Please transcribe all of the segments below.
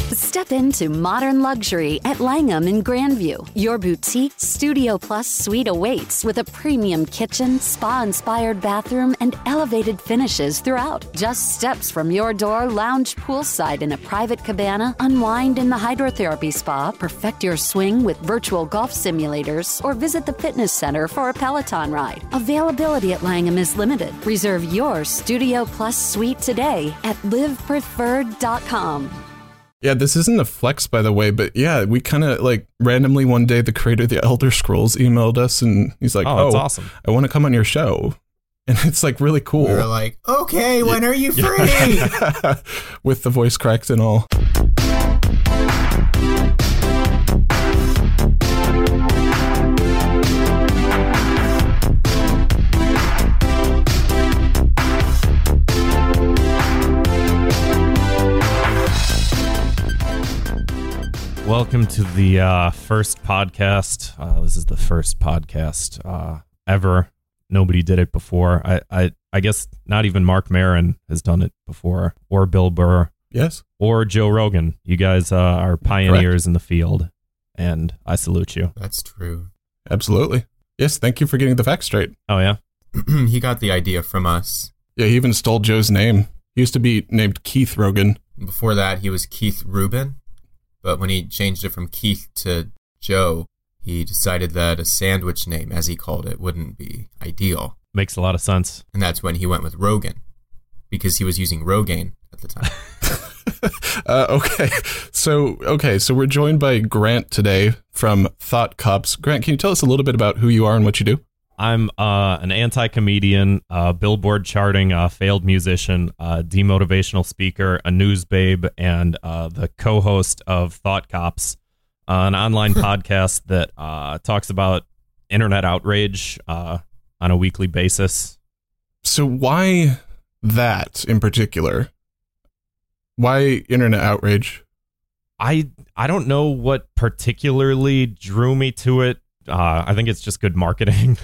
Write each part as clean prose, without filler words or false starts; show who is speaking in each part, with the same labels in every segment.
Speaker 1: Step into modern luxury at Langham in Grandview. Your boutique Studio Plus suite awaits with a premium kitchen, spa-inspired bathroom, and elevated finishes throughout. Just steps from your door, lounge poolside in a private cabana, unwind in the hydrotherapy spa, perfect your swing with virtual golf simulators, or visit the fitness center for a Peloton ride. Availability at Langham is limited. Reserve your Studio Plus suite today at livepreferred.com.
Speaker 2: Yeah, this isn't a flex, by the way, but yeah, we kind of like randomly one day the creator of the Elder Scrolls emailed us and he's like,
Speaker 3: that's awesome.
Speaker 2: I want to come on your show. And it's like really cool.
Speaker 4: We were like, okay, when are you free?
Speaker 2: With the voice cracks and all.
Speaker 3: Welcome to the first podcast. This is the first podcast ever. Nobody did it before. I guess not even Mark Maron has done it before, or Bill Burr.
Speaker 2: Yes.
Speaker 3: Or Joe Rogan. You guys are pioneers in the field, and I salute you.
Speaker 4: That's true.
Speaker 2: Absolutely. Yes, thank you for getting the facts straight.
Speaker 3: Oh, yeah?
Speaker 4: He got the idea from us.
Speaker 2: Yeah, he even stole Joe's name. He used to be named Keith Rogan.
Speaker 4: Before that, he was Keith Rubin. But when he changed it from Keith to Joe, he decided that a sandwich name, as he called it, wouldn't be ideal.
Speaker 3: Makes a lot of sense.
Speaker 4: And that's when he went with Rogan, because he was using Rogaine at the time.
Speaker 2: So we're joined by Grant today from Thought Cops. Grant, can you tell us a little bit about who you are and what you do?
Speaker 3: I'm an anti-comedian, Billboard charting, failed musician, demotivational speaker, a news babe, and the co-host of Thought Cops, an online podcast that talks about internet outrage on a weekly basis.
Speaker 2: So why that in particular? Why internet outrage?
Speaker 3: I don't know what particularly drew me to it. I think it's just good marketing.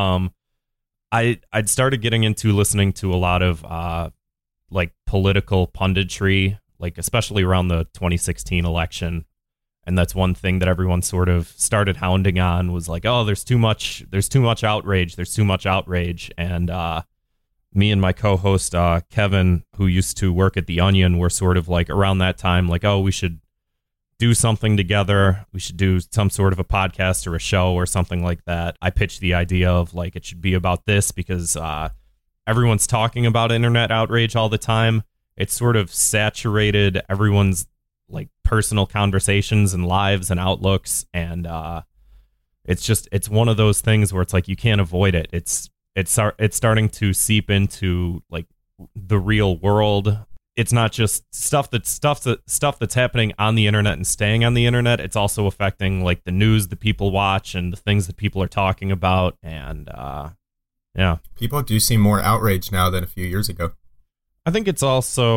Speaker 3: I'd started getting into listening to a lot of like political punditry, like especially around the 2016 election. And that's one thing that everyone sort of started hounding on was like, oh, there's too much outrage. And me and my co-host, Kevin, who used to work at The Onion, were sort of like around that time, like, oh, we should do something together. We should do some sort of a podcast or a show or something like that. I pitched the idea of like it should be about this because everyone's talking about internet outrage all the time. It's sort of saturated everyone's like personal conversations and lives and outlooks, and it's one of those things where it's like you can't avoid it. It's starting to seep into like the real world. It's not just stuff that's happening on the internet and staying on the internet. It's also affecting like the news that people watch and the things that people are talking about. And yeah,
Speaker 4: people do seem more outraged now than a few years ago.
Speaker 3: I think it's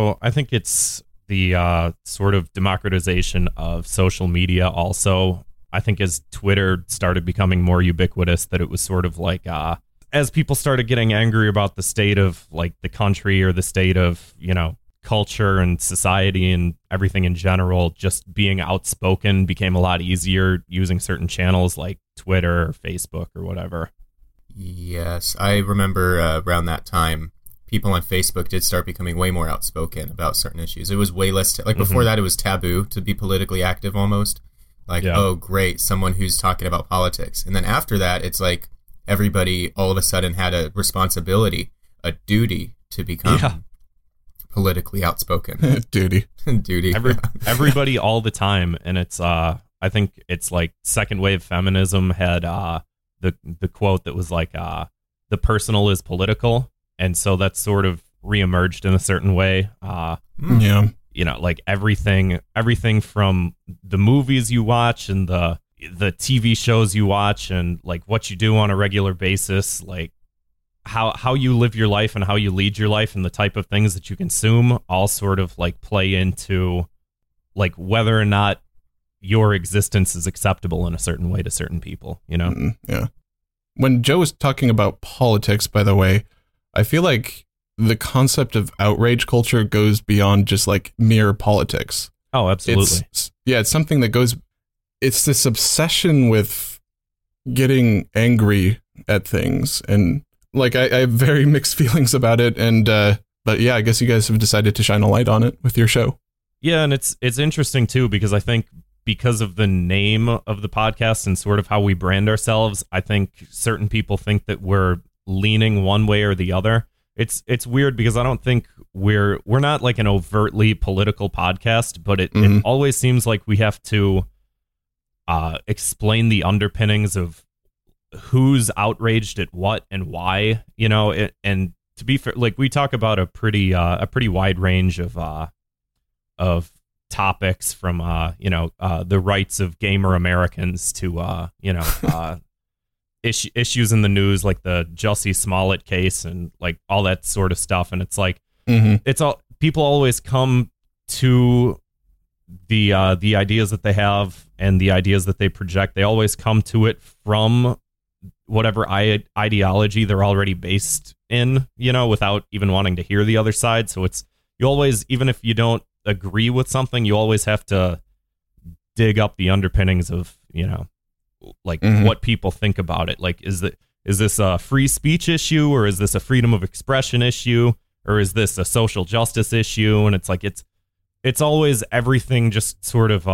Speaker 3: the sort of democratization of social media. Also, I think as Twitter started becoming more ubiquitous, that it was sort of like as people started getting angry about the state of like the country or the state of, you know, culture and society and everything in general, just being outspoken became a lot easier using certain channels like Twitter or Facebook or whatever.
Speaker 4: Yes, I remember around that time, people on Facebook did start becoming way more outspoken about certain issues. It was way less, before that, it was taboo to be politically active almost. Like, oh, great, someone who's talking about politics. And then after that, it's like everybody all of a sudden had a responsibility, a duty to become politically outspoken.
Speaker 2: Duty.
Speaker 3: Everybody all the time. And it's I think it's like second wave feminism had the quote that was like the personal is political, and so that's sort of reemerged in a certain way.
Speaker 2: Yeah,
Speaker 3: you know, like everything from the movies you watch and the TV shows you watch and like what you do on a regular basis, like how you live your life and how you lead your life and the type of things that you consume all sort of like play into like whether or not your existence is acceptable in a certain way to certain people, you know?
Speaker 2: Yeah. When Joe was talking about politics, by the way, I feel like the concept of outrage culture goes beyond just like mere politics.
Speaker 3: Oh, absolutely.
Speaker 2: It's something that goes, it's this obsession with getting angry at things. And like, I have very mixed feelings about it. And, but yeah, I guess you guys have decided to shine a light on it with your show.
Speaker 3: Yeah. And it's interesting too, because I think because of the name of the podcast and sort of how we brand ourselves, I think certain people think that we're leaning one way or the other. It's weird because I don't think we're not like an overtly political podcast, but it always seems like we have to explain the underpinnings of who's outraged at what and why, you know. And to be fair, like, we talk about a pretty wide range of topics, from the rights of gamer Americans to issues in the news, like the Jussie Smollett case and like all that sort of stuff. And it's like, it's all, people always come to the ideas that they have and the ideas that they project. They always come to it from whatever ideology they're already based in, you know, without even wanting to hear the other side. So it's, you always, even if you don't agree with something, you always have to dig up the underpinnings of, you know, like what people think about it. Like, is this a free speech issue, or is this a freedom of expression issue, or is this a social justice issue? And it's like, it's always everything just sort of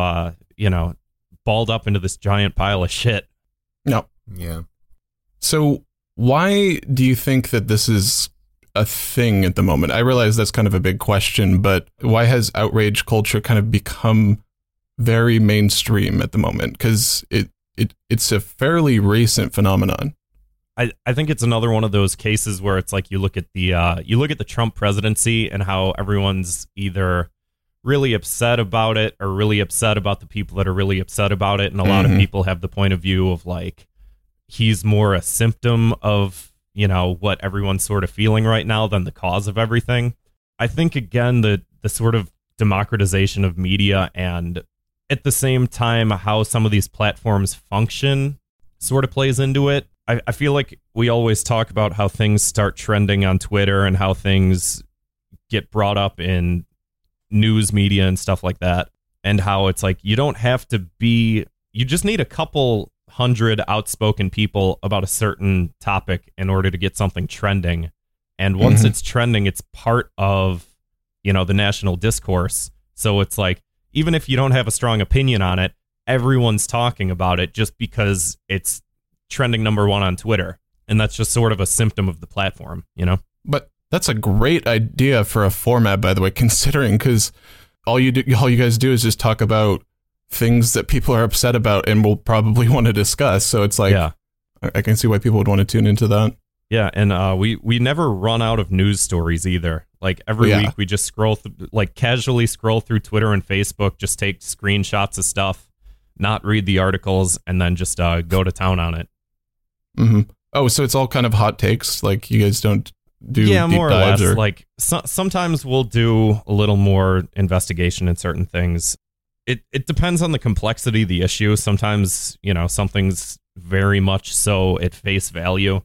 Speaker 3: balled up into this giant pile of shit.
Speaker 2: No.
Speaker 4: Yeah.
Speaker 2: So why do you think that this is a thing at the moment? I realize that's kind of a big question, but why has outrage culture kind of become very mainstream at the moment? Because it's a fairly recent phenomenon.
Speaker 3: I think it's another one of those cases where it's like, you look at the Trump presidency and how everyone's either really upset about it or really upset about the people that are really upset about it. And a lot of people have the point of view of like, he's more a symptom of, you know, what everyone's sort of feeling right now than the cause of everything. I think, again, the sort of democratization of media, and at the same time how some of these platforms function sort of plays into it. I feel like we always talk about how things start trending on Twitter and how things get brought up in news media and stuff like that, and how it's like, you don't have to be, you just need a couple hundred outspoken people about a certain topic in order to get something trending. And once it's trending, it's part of, you know, the national discourse. So it's like, even if you don't have a strong opinion on it, everyone's talking about it just because it's trending number one on Twitter. And that's just sort of a symptom of the platform, you know?
Speaker 2: But that's a great idea for a format, by the way, considering, because all you guys do is just talk about things that people are upset about and will probably want to discuss. So it's like, yeah, I can see why people would want to tune into that.
Speaker 3: Yeah, and we never run out of news stories either. Like, every week we just casually scroll through Twitter and Facebook, just take screenshots of stuff, not read the articles, and then just go to town on it.
Speaker 2: Oh, so it's all kind of hot takes? Like, you guys don't do deep
Speaker 3: more or less.
Speaker 2: Or?
Speaker 3: Like, sometimes we'll do a little more investigation in certain things. It depends on the complexity of the issue. Sometimes, you know, something's very much so at face value.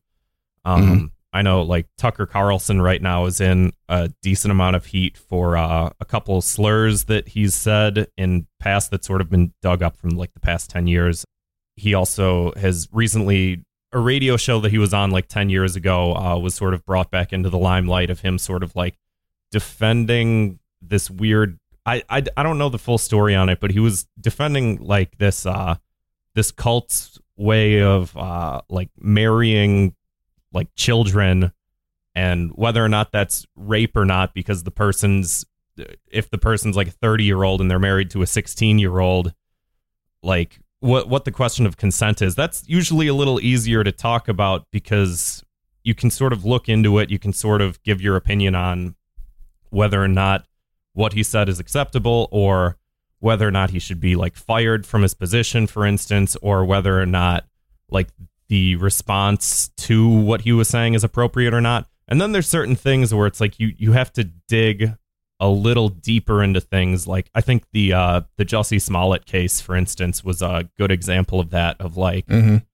Speaker 3: I know, like, Tucker Carlson right now is in a decent amount of heat for a couple slurs that he's said in past that's sort of been dug up from like the past 10 years. He also has recently, a radio show that he was on like 10 years ago was sort of brought back into the limelight of him sort of like defending this weird, I don't know the full story on it, but he was defending like this cult's way of like marrying like children, and whether or not that's rape or not, because if the person's like a 30-year-old and they're married to a 16-year-old, like what the question of consent is, that's usually a little easier to talk about because you can sort of look into it. You can sort of give your opinion on whether or not what he said is acceptable, or whether or not he should be like fired from his position, for instance, or whether or not like the response to what he was saying is appropriate or not. And then there's certain things where it's like you have to dig a little deeper into things. Like, I think the Jussie Smollett case, for instance, was a good example of that, of like,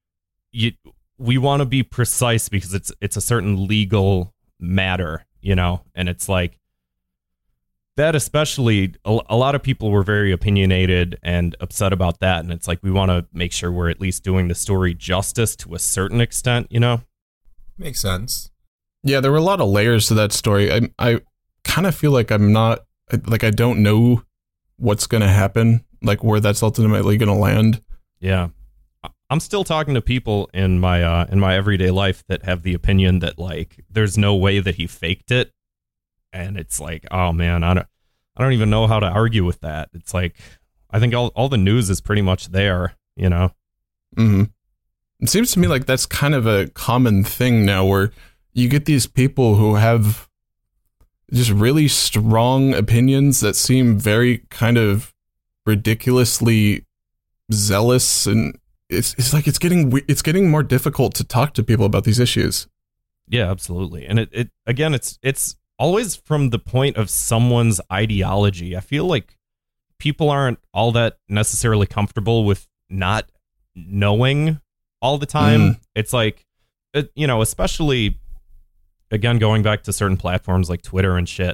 Speaker 3: we want to be precise because it's a certain legal matter, you know, and it's like, that especially, a lot of people were very opinionated and upset about that. And it's like, we want to make sure we're at least doing the story justice to a certain extent, you know?
Speaker 4: Makes sense.
Speaker 2: Yeah, there were a lot of layers to that story. I kind of feel like I don't know what's going to happen, like where that's ultimately going to land.
Speaker 3: Yeah. I'm still talking to people in my everyday life that have the opinion that like there's no way that he faked it, and it's like, oh man, I don't even know how to argue with that. It's like, I think all the news is pretty much there, you know.
Speaker 2: Mm-hmm. It seems to me like that's kind of a common thing now, where you get these people who have just really strong opinions that seem very kind of ridiculously zealous, and it's like it's getting more difficult to talk to people about these issues.
Speaker 3: Yeah, absolutely. And it again, it's always from the point of someone's ideology. I feel like people aren't all that necessarily comfortable with not knowing all the time. It's like, you know, especially again, going back to certain platforms like Twitter and shit.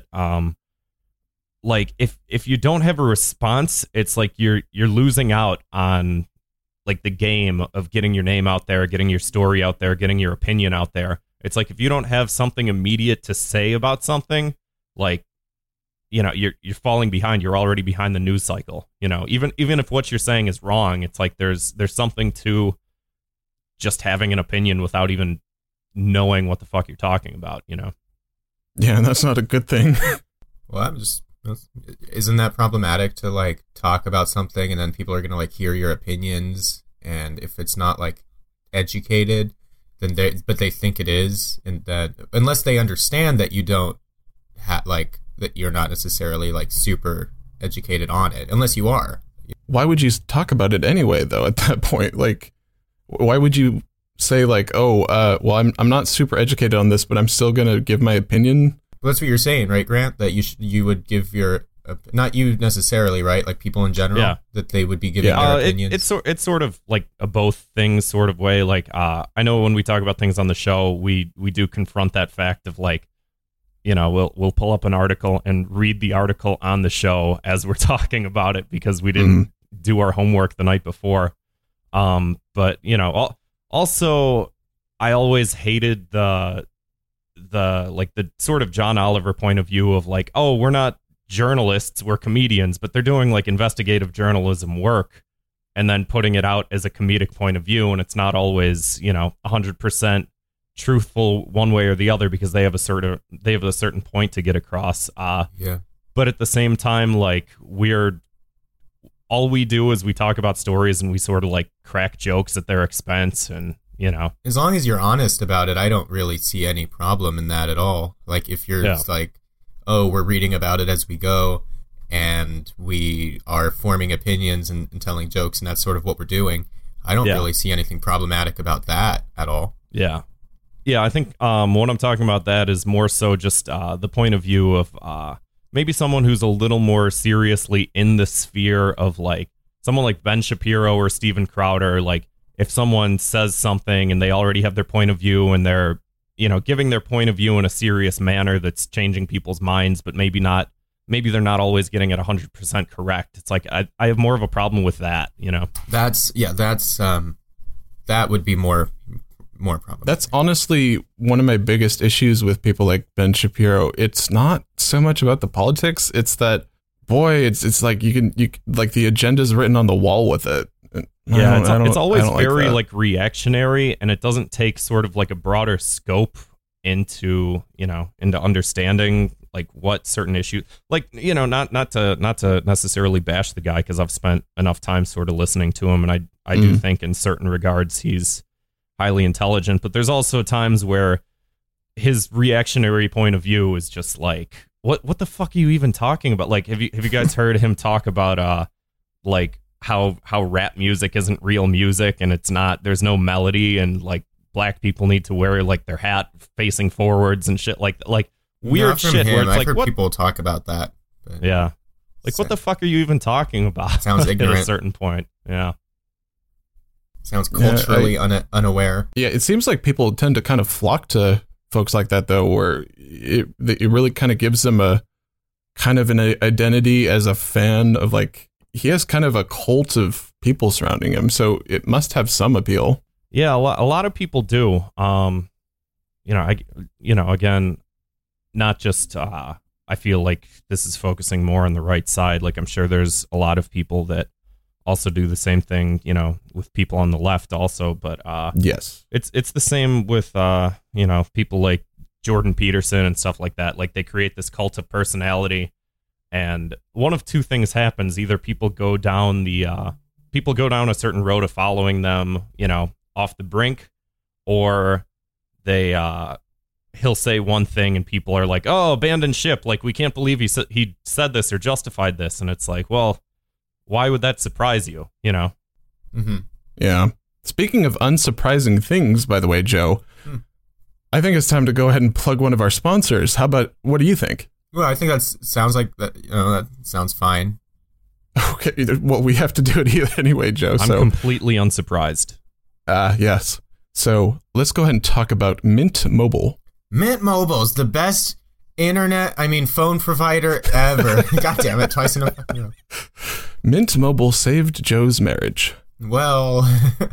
Speaker 3: Like if you don't have a response, it's like you're losing out on like the game of getting your name out there, getting your story out there, getting your opinion out there. It's like if you don't have something immediate to say about something, like, you know, you're falling behind. You're already behind the news cycle. You know, even if what you're saying is wrong, it's like there's something to just having an opinion without even knowing what the fuck you're talking about, you know?
Speaker 2: Yeah, and that's not a good thing.
Speaker 4: Well, isn't that problematic to like talk about something and then people are going to like hear your opinions, and if it's not like educated, then they think it is, and that unless they understand that you don't like that you're not necessarily like super educated on it, unless you are.
Speaker 2: Why would you talk about it anyway, though, at that point? Like, why would you say like, oh, well, I'm not super educated on this, but I'm still going to give my opinion?
Speaker 4: Well, that's what you're saying, right, Grant? That you would give your, not you necessarily, right? Like people in general,
Speaker 3: yeah.
Speaker 4: That they would be giving their opinions.
Speaker 3: It's sort of like a both things sort of way. Like, I know when we talk about things on the show, we do confront that fact of like, you know, we'll pull up an article and read the article on the show as we're talking about it because we didn't do our homework the night before. But you know, also I always hated the sort of John Oliver point of view of like, oh, we're not journalists, we're comedians, but they're doing like investigative journalism work and then putting it out as a comedic point of view, and it's not always, you know, 100% truthful one way or the other because they have a certain point to get across.
Speaker 4: Yeah.
Speaker 3: But at the same time, like all we do is we talk about stories and we sort of like crack jokes at their expense, and you know,
Speaker 4: as long as you're honest about it, I don't really see any problem in that at all. Like if you're just like, oh, we're reading about it as we go and we are forming opinions and telling jokes, and that's sort of what we're doing, I don't really see anything problematic about that at all.
Speaker 3: Yeah. Yeah, I think what I'm talking about that is more so just the point of view of maybe someone who's a little more seriously in the sphere of like someone like Ben Shapiro or Steven Crowder. Like if someone says something and they already have their point of view and they're, you know, giving their point of view in a serious manner that's changing people's minds, but maybe they're not always getting it 100% correct. It's like I have more of a problem with that, you know. That
Speaker 4: would be more problematic.
Speaker 2: That's honestly one of my biggest issues with people like Ben Shapiro. It's not so much about the politics. It's that, boy, it's like you like the agenda's written on the wall with it.
Speaker 3: Yeah, it's always very like reactionary, and it doesn't take sort of like a broader scope into understanding like what certain issues, like, you know, not to necessarily bash the guy because I've spent enough time sort of listening to him, and I do think in certain regards he's highly intelligent, but there's also times where his reactionary point of view is just like, what the fuck are you even talking about? Like, have you guys heard him talk about like how rap music isn't real music and there's no melody, and like black people need to wear like their hat facing forwards and shit like weird shit where it's
Speaker 4: I've
Speaker 3: like,
Speaker 4: heard
Speaker 3: what
Speaker 4: people talk about that.
Speaker 3: Yeah. Like, what the fuck are you even talking about?
Speaker 4: Sounds ignorant.
Speaker 3: At a certain point. Yeah.
Speaker 4: Sounds culturally unaware.
Speaker 2: Yeah, it seems like people tend to kind of flock to folks like that, though, where it really kind of gives them a kind of an identity as a fan of like, he has kind of a cult of people surrounding him. So it must have some appeal.
Speaker 3: Yeah, a lot of people do. Again, not just, I feel like this is focusing more on the right side. Like, I'm sure there's a lot of people that also do the same thing, with people on the left also. But
Speaker 2: yes,
Speaker 3: it's the same with, people like Jordan Peterson and stuff like that. Like, they create this cult of personality, and one of two things happens. Either people go down a certain road of following them, off the brink, or he'll say one thing and people are like, oh, abandon ship. Like, we can't believe he said this or justified this. And it's like, well, why would that surprise you?
Speaker 4: Mm-hmm.
Speaker 2: Yeah. Speaking of unsurprising things, by the way, Joe, I think it's time to go ahead and plug one of our sponsors. What do you think?
Speaker 4: Well, I think that sounds like that. That sounds fine.
Speaker 2: Okay. Well, we have to do it anyway, Joe.
Speaker 3: I'm completely unsurprised.
Speaker 2: Yes. So let's go ahead and talk about Mint Mobile.
Speaker 4: Mint Mobile's the best phone provider ever. God damn it, twice in a row.
Speaker 2: Mint Mobile saved Joe's marriage.
Speaker 4: Well,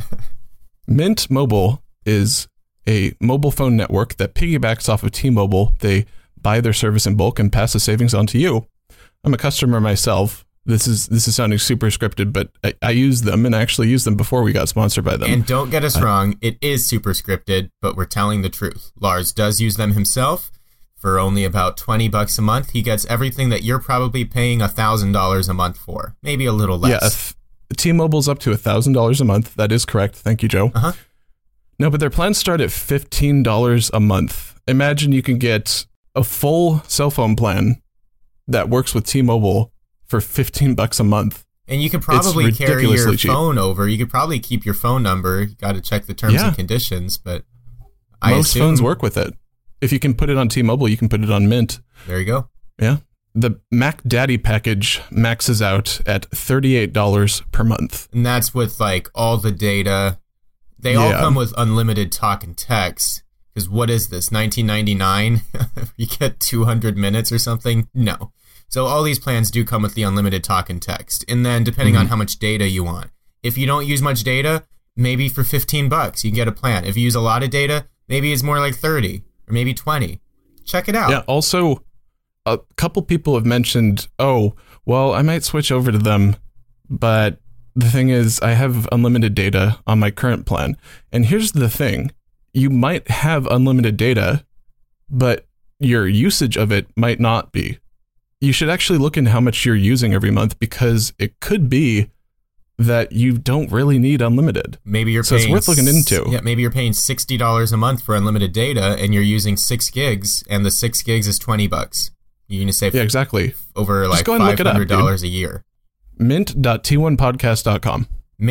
Speaker 2: Mint Mobile is a mobile phone network that piggybacks off of T-Mobile. They buy their service in bulk and pass the savings on to you. I'm a customer myself. This is sounding super scripted, but I use them, and I actually used them before we got sponsored by them.
Speaker 4: And don't get us wrong, it is super scripted, but we're telling the truth. Lars does use them himself for only about $20 a month. He gets everything that you're probably paying $1,000 a month for, maybe a little less.
Speaker 2: Yeah, T-Mobile's up to $1,000 a month. That is correct. Thank you, Joe.
Speaker 4: Uh-huh.
Speaker 2: No, but their plans start at $15 a month. Imagine you can get a full cell phone plan that works with T-Mobile for $15 a month.
Speaker 4: And you could probably carry your phone over. You could probably keep your phone number. You got to check the terms and conditions, but
Speaker 2: most phones work with it. If you can put it on T-Mobile, you can put it on Mint.
Speaker 4: There you go.
Speaker 2: Yeah. The Mac Daddy package maxes out at $38 per month.
Speaker 4: And that's with like all the data. They all come with unlimited talk and text. Because what is this, 1999? You get 200 minutes or something? No. So all these plans do come with the unlimited talk and text. And then depending on how much data you want. If you don't use much data, maybe for $15 you can get a plan. If you use a lot of data, maybe it's more like 30 or maybe 20. Check it out.
Speaker 2: Yeah, also, a couple people have mentioned, oh, well, I might switch over to them, but the thing is, I have unlimited data on my current plan. And here's the thing. You might have unlimited data, but your usage of it might not be. You should actually look into how much you're using every month, because it could be that you don't really need unlimited.
Speaker 4: Maybe you're paying,
Speaker 2: it's worth looking into.
Speaker 4: Yeah, maybe you're paying $60 a month for unlimited data, and you're using 6 gigs, and the 6 gigs is $20. You're going to save
Speaker 2: exactly
Speaker 4: over like $500 a year.
Speaker 2: Mint.t1podcast.com.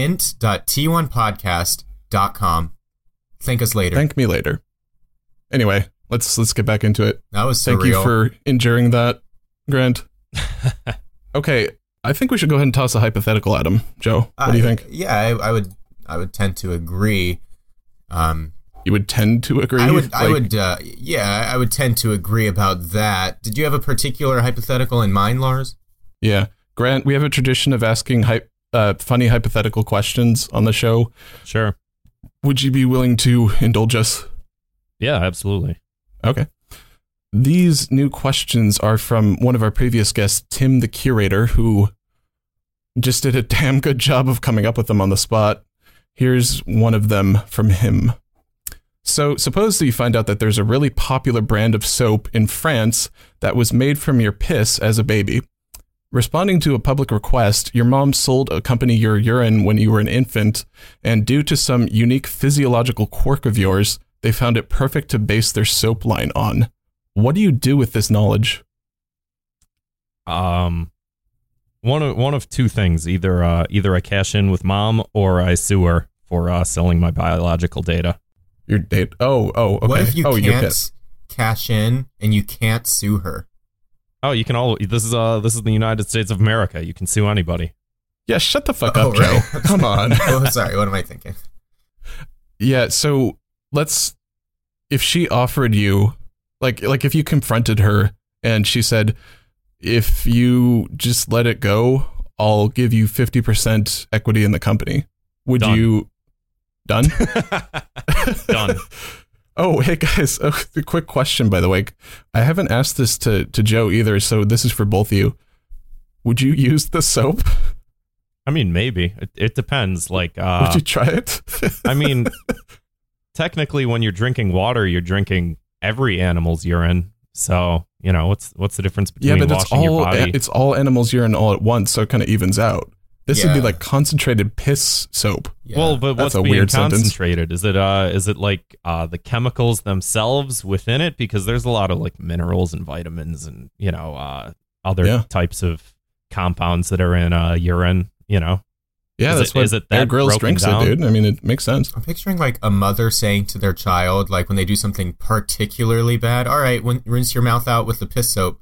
Speaker 4: Mint.t1podcast.com. Thank us later.
Speaker 2: Thank me later. Anyway, let's get back into it.
Speaker 4: That was surreal.
Speaker 2: Thank you for enduring that, Grant. Okay, I think we should go ahead and toss a hypothetical at him. Joe, what do you think?
Speaker 4: Yeah, I would tend to agree.
Speaker 2: You would tend to agree?
Speaker 4: I would tend to agree about that. Did you have a particular hypothetical in mind, Lars?
Speaker 2: Yeah. Grant, we have a tradition of asking funny hypothetical questions on the show.
Speaker 3: Sure.
Speaker 2: Would you be willing to indulge us?
Speaker 3: Yeah, absolutely.
Speaker 2: Okay. These new questions are from one of our previous guests, Tim the Curator, who just did a damn good job of coming up with them on the spot. Here's one of them from him. So suppose that you find out that there's a really popular brand of soap in France that was made from your piss as a baby. Responding to a public request, your mom sold a company your urine when you were an infant, and due to some unique physiological quirk of yours, they found it perfect to base their soap line on. What do you do with this knowledge?
Speaker 3: One of two things. Either I cash in with mom, or I sue her for selling my biological data.
Speaker 2: Your date? Oh, okay.
Speaker 4: What if you can't cash in and you can't sue her?
Speaker 3: Oh, you can all. This is the United States of America. You can sue anybody.
Speaker 2: Yeah, shut the fuck up, Joe.
Speaker 4: Right.
Speaker 2: Come on.
Speaker 4: Oh, sorry. What am I thinking?
Speaker 2: Yeah. So if she offered you, like if you confronted her and she said, if you just let it go, I'll give you 50% equity in the company. Would
Speaker 3: Done.
Speaker 2: you? Done?
Speaker 3: Done.
Speaker 2: Oh, hey guys, a quick question, by the way. I haven't asked this to Joe either, so this is for both of you. Would you use the soap?
Speaker 3: I mean, maybe. It depends. Like,
Speaker 2: Would you try it?
Speaker 3: I mean, technically, when you're drinking water, you're drinking every animal's urine. So, you know, what's the difference between
Speaker 2: yeah, but
Speaker 3: washing your body?
Speaker 2: it's all animals' urine all at once, so it kind of evens out. This would be
Speaker 4: Yeah.
Speaker 2: like concentrated piss soap.
Speaker 4: Yeah.
Speaker 3: Well, but
Speaker 2: That's
Speaker 3: what's
Speaker 2: a
Speaker 3: being
Speaker 2: weird sentence.
Speaker 3: concentrated? Is it like the chemicals themselves within it? Because there's a lot of like minerals and vitamins and, you know, other
Speaker 2: Yeah.
Speaker 3: types of compounds that are in urine, you know.
Speaker 2: Yeah,
Speaker 3: Is
Speaker 2: that's
Speaker 3: it-
Speaker 2: what
Speaker 3: is it
Speaker 2: Bear
Speaker 3: that
Speaker 2: Grylls
Speaker 3: broken
Speaker 2: drinks
Speaker 3: down?
Speaker 2: it, dude. I mean, it makes sense.
Speaker 4: I'm picturing like a mother saying to their child, like when they do something particularly bad, all right, rinse your mouth out with the piss soap.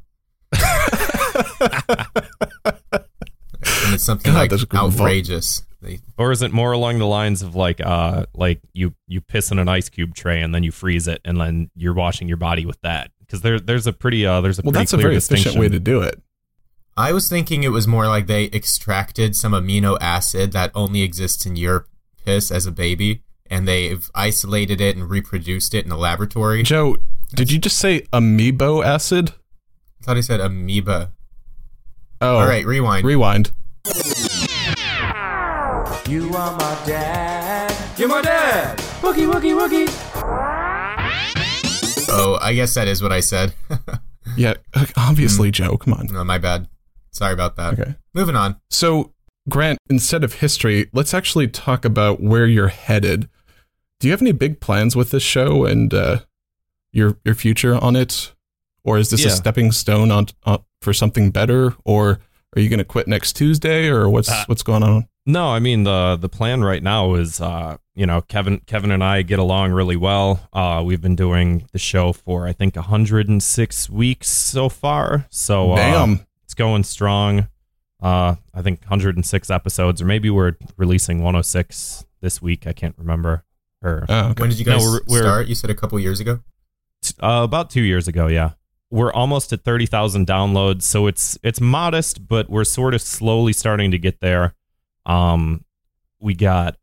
Speaker 4: And it's something
Speaker 2: God,
Speaker 4: like
Speaker 2: that's
Speaker 4: outrageous.
Speaker 3: Or is it more along the lines of like you piss in an ice cube tray and then you freeze it and then you're washing your body with that? Because there's a pretty
Speaker 2: Well,
Speaker 3: pretty
Speaker 2: that's a
Speaker 3: clear
Speaker 2: very
Speaker 3: distinction.
Speaker 2: efficient way to do it.
Speaker 4: I was thinking it was more like they extracted some amino acid that only exists in your piss as a baby, and they've isolated it and reproduced it in a laboratory.
Speaker 2: Joe, did you just say amoebo acid?
Speaker 4: I thought he said amoeba.
Speaker 2: Oh,
Speaker 4: All right, rewind.
Speaker 2: Rewind.
Speaker 5: You are my dad. You're my dad. Wookie, wookie, wookie.
Speaker 4: Oh, I guess that is what I said.
Speaker 2: Yeah, obviously, Joe. Come on.
Speaker 4: No, my bad. Sorry about that.
Speaker 2: Okay.
Speaker 4: Moving on.
Speaker 2: So, Grant, instead of history, let's actually talk about where you're headed. Do you have any big plans with this show and your future on it? Or is this a
Speaker 3: Yeah.
Speaker 2: stepping stone on for something better? Or are you going to quit next Tuesday? Or what's going on?
Speaker 3: No, I mean the plan right now is you know, Kevin and I get along really well. We've been doing the show for I think 106 weeks so far. So
Speaker 2: Damn.
Speaker 3: it's going strong. I think 106 episodes, or maybe we're releasing 106 this week. I can't remember. Or
Speaker 2: Oh, okay.
Speaker 4: When did you
Speaker 3: No,
Speaker 4: guys
Speaker 3: we're-
Speaker 4: start? You said a couple years ago?
Speaker 3: about 2 years ago, yeah. We're almost at 30,000 downloads, so it's modest, but we're sort of slowly starting to get there. We got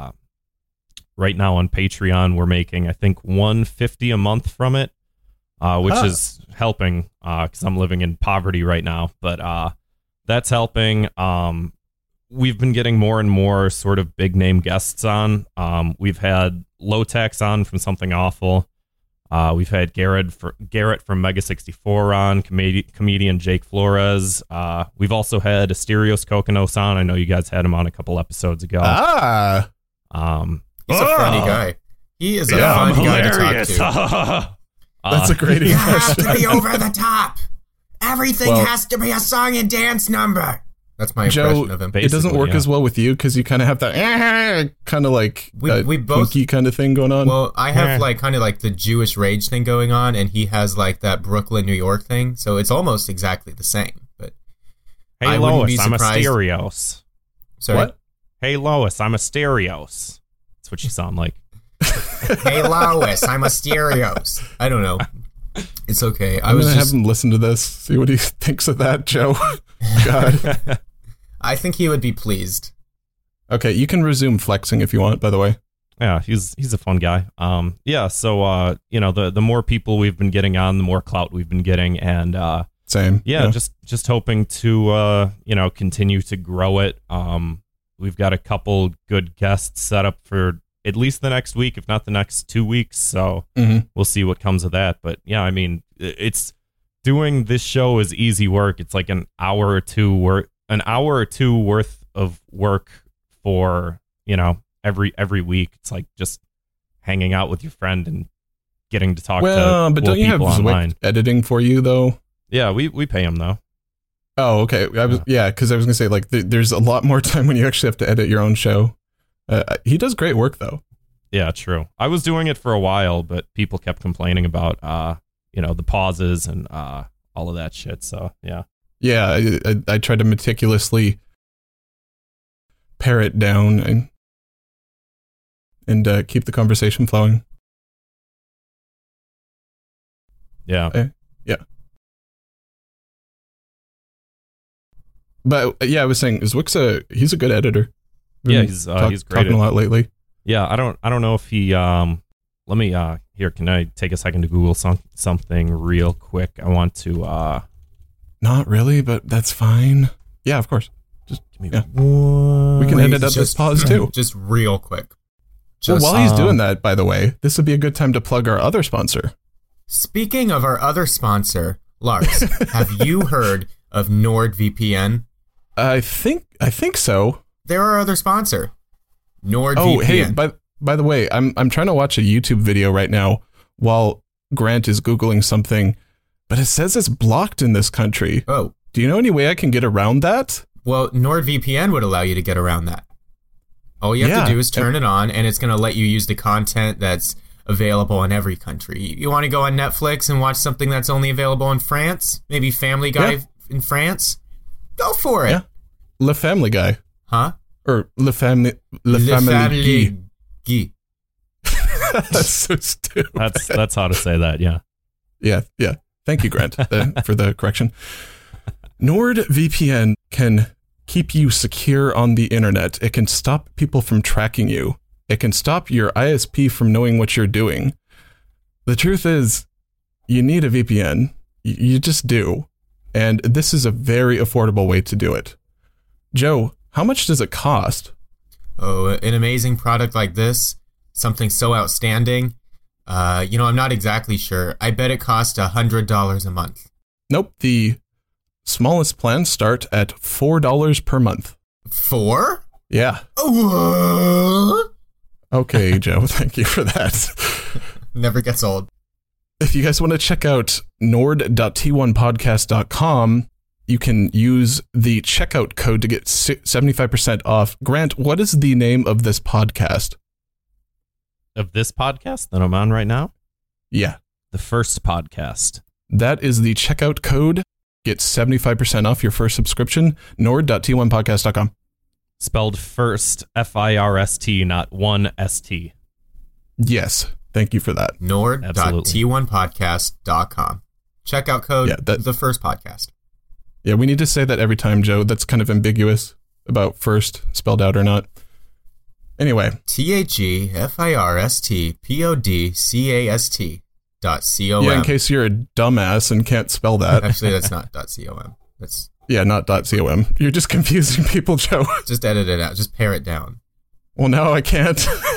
Speaker 3: right now on Patreon, we're making I think $150 a month from it, which is helping because I'm living in poverty right now. But that's helping. We've been getting more and more sort of big name guests on. We've had Low-Tax on from Something Awful. We've had Garrett from Mega 64 on, comedian Jake Flores. We've also had Asterios Kokonos on. I know you guys had him on a couple episodes ago.
Speaker 2: Ah.
Speaker 4: He's a funny guy. He is a
Speaker 2: Yeah,
Speaker 4: fun
Speaker 2: I'm
Speaker 4: guy to talk to.
Speaker 2: That's a great
Speaker 4: You have
Speaker 2: impression.
Speaker 4: to be over the top. Everything
Speaker 2: Well-
Speaker 4: has to be a song and dance number. That's my
Speaker 2: Joe,
Speaker 4: impression of him.
Speaker 3: Ba-
Speaker 2: it doesn't
Speaker 3: Basically,
Speaker 2: work
Speaker 3: yeah.
Speaker 2: as well with you because you kind of have that kind of like
Speaker 4: We both-
Speaker 2: punky kind of thing going on.
Speaker 4: Well, I have like kind of like the Jewish rage thing going on, and he has like that Brooklyn, New York thing. So it's almost exactly the same. But
Speaker 3: Hey
Speaker 4: I wouldn't be
Speaker 3: Lois, I'm
Speaker 4: surprised-
Speaker 3: Asterios.
Speaker 4: sorry.
Speaker 2: What?
Speaker 3: Hey Lois, I'm Asterios. That's what you sound like.
Speaker 4: Hey Lois, I'm Asterios. I don't know. It's okay. I
Speaker 2: I'm
Speaker 4: was
Speaker 2: gonna
Speaker 4: just.
Speaker 2: have him listen to this, see what he thinks of that, Joe. God.
Speaker 4: I think he would be pleased.
Speaker 2: Okay, you can resume flexing if you want. By the way.
Speaker 3: Yeah, he's a fun guy. Yeah, so you know, the more people we've been getting on, the more clout we've been getting, and
Speaker 2: Same.
Speaker 3: yeah, just hoping to you know, continue to grow it. We've got a couple good guests set up for at least the next week, if not the next 2 weeks. So
Speaker 2: Mhm.
Speaker 3: we'll see what comes of that. But yeah, I mean, it's doing this show is easy work. It's like an hour or two worth of work for, you know, every week. It's like just hanging out with your friend and getting to talk
Speaker 2: Well,
Speaker 3: to
Speaker 2: but
Speaker 3: cool
Speaker 2: don't you have
Speaker 3: people online.
Speaker 2: Zwick editing for you though?
Speaker 3: Yeah, we pay him though.
Speaker 2: Oh, okay. Because I was gonna say like there's a lot more time when you actually have to edit your own show. He does great work though.
Speaker 3: Yeah, true. I was doing it for a while, but people kept complaining about you know, the pauses and all of that shit. So yeah.
Speaker 2: Yeah, I tried to meticulously pare it down and keep the conversation flowing.
Speaker 3: Yeah.
Speaker 2: Yeah. But yeah, I was saying, Zwick's he's a good editor.
Speaker 3: Yeah, he's great.
Speaker 2: Talking a lot lately.
Speaker 3: Yeah, I don't know if he. Let me here. Can I take a second to Google something real quick? I want to.
Speaker 2: Not really, but that's fine. Yeah, of course. Just
Speaker 3: Give me
Speaker 2: yeah.
Speaker 3: one.
Speaker 2: We can edit up this pause too.
Speaker 4: Just real quick.
Speaker 2: Well,
Speaker 4: Just,
Speaker 2: while he's doing that, by the way, this would be a good time to plug our other sponsor.
Speaker 4: speaking of our other sponsor, Lars, have you heard of NordVPN?
Speaker 2: I think so.
Speaker 4: They're our other sponsor. NordVPN.
Speaker 2: Oh, hey, by the way, I'm trying to watch a YouTube video right now while Grant is Googling something, but it says it's blocked in this country.
Speaker 4: Oh,
Speaker 2: Do you know any way I can get around that?
Speaker 4: well, NordVPN would allow you to get around that. All you have to do is turn it on, and it's going to let you use the content that's available in every country. You want to go on Netflix and watch something that's only available in France? Maybe Family Guy in France? Go for it.
Speaker 2: Yeah. Le Family Guy.
Speaker 4: Huh?
Speaker 2: Or Le Family Guy.
Speaker 4: Guy.
Speaker 2: That's so stupid.
Speaker 3: That's how to say that. Yeah.
Speaker 2: Yeah. Thank you, Grant, for the correction. NordVPN can keep you secure on the internet. It can stop people from tracking you. It can stop your ISP from knowing what you're doing. The truth is, you need a VPN. You just do. And this is a very affordable way to do it. Joe, how much does it cost?
Speaker 4: Oh, an amazing product like this, something so outstanding. I'm not exactly sure. I bet it costs $100 a month.
Speaker 2: Nope, the smallest plans start at $4 per month.
Speaker 4: 4?
Speaker 2: Yeah.
Speaker 4: What?
Speaker 2: Okay, Joe, thank you for that.
Speaker 4: Never gets old.
Speaker 2: If you guys want to check out nord.t1podcast.com, you can use the checkout code to get 75% off. Grant, what is the name of this podcast?
Speaker 3: Of this podcast that I'm on right now?
Speaker 2: Yeah.
Speaker 3: The First Podcast.
Speaker 2: That is the checkout code. Get 75% off your first subscription. nord.t1podcast.com.
Speaker 3: Spelled first, FIRST, not one ST.
Speaker 2: Yes. Thank you for that.
Speaker 4: nord.t1podcast.com. Checkout code, the first podcast.
Speaker 2: Yeah, we need to say that every time, Joe. That's kind of ambiguous about first spelled out or not. Anyway.
Speaker 4: THEFIRSTPODCAST.com.
Speaker 2: Yeah, in case you're a dumbass and can't spell that.
Speaker 4: Actually, that's not .com. That's
Speaker 2: not .com. You're just confusing people, Joe.
Speaker 4: Just edit it out. Just pare it down.
Speaker 2: Well, now I can't.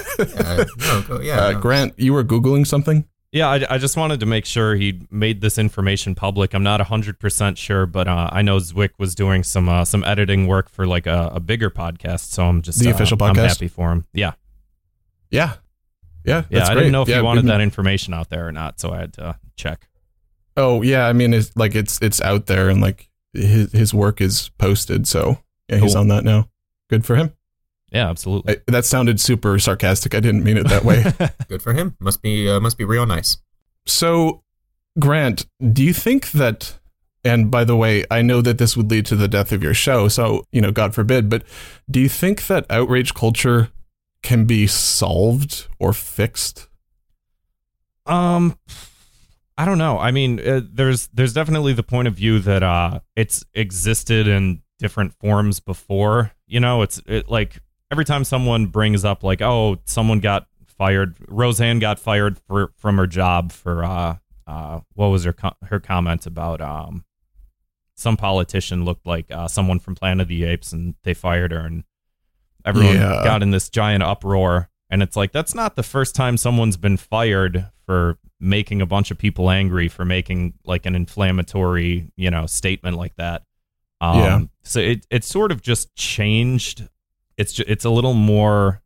Speaker 2: Grant, you were Googling something?
Speaker 3: Yeah, I just wanted to make sure he made this information public. I'm not 100% sure, but I know Zwick was doing some editing work for like a bigger podcast, so I'm just
Speaker 2: the official podcast.
Speaker 3: I'm happy for him. Yeah.
Speaker 2: That's
Speaker 3: I
Speaker 2: great.
Speaker 3: didn't know if he wanted that information out there or not, so I had to check.
Speaker 2: Oh yeah, I mean it's out there and like his work is posted, so yeah, he's on that now. Good for him.
Speaker 3: Yeah, absolutely.
Speaker 2: That sounded super sarcastic. I didn't mean it that way.
Speaker 4: Good for him. Must be real nice.
Speaker 2: So, Grant, do you think that, and by the way, I know that this would lead to the death of your show, so, God forbid, but do you think that outrage culture can be solved or fixed?
Speaker 3: I don't know. I mean, there's definitely the point of view that it's existed in different forms before. It's like every time someone brings up like, oh, someone got fired, Roseanne got fired from her job for what was her comment about some politician looked like someone from Planet of the Apes and they fired her and everyone got in this giant uproar. And it's like, that's not the first time someone's been fired for making a bunch of people angry, for making like an inflammatory, statement like that. So it sort of just changed. It's a little more,